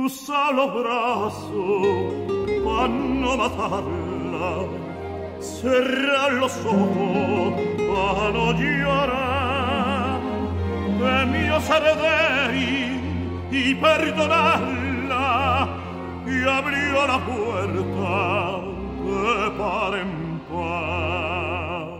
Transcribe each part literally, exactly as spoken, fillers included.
tu solo brazo pa' no matarla, cerra los ojos pa' no llorar, temió ser débil y perdonarla, y abrió la puerta de par en par.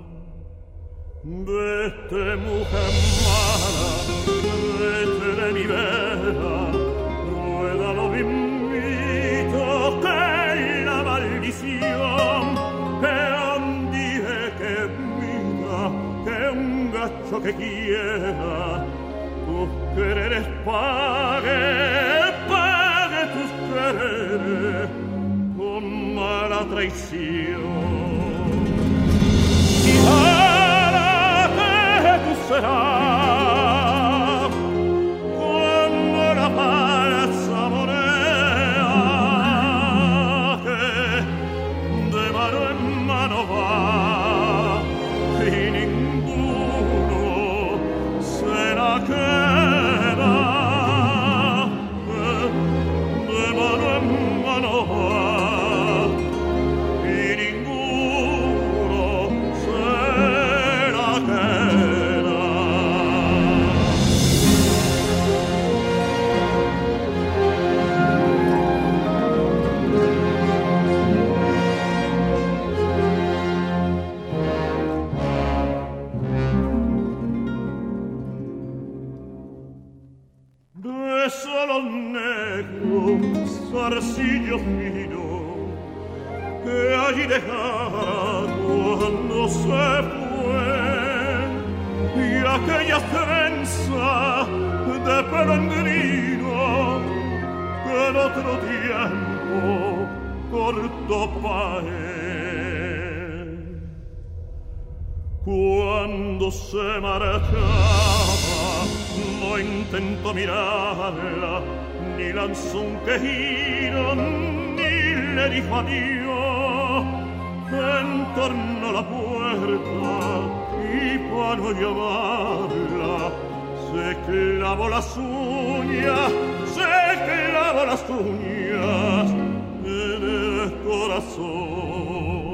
Vete, mujer mala, vete de mi vera, ruédalo de invito que la maldición que un día que vida, que un gacho que quiera tus quereres pague, pague tus quereres con mala traición. Y ahora que tú serás cuando la falsa moneda que de mano en mano va y ninguno se la queda, de mano en mano va y ninguno se la queda. De solo negro, zarcillo fino, que allí dejara cuando se fue, y aquella trenza de peregrino que en otro tiempo cortó pa' él. Cuando se marchaba, no intentó mirarla, ni lanzó un quejido, ni le dijo adiós. Entornó la puerta y para no llamarla, se clavó las uñas, se clavó las uñas en el corazón.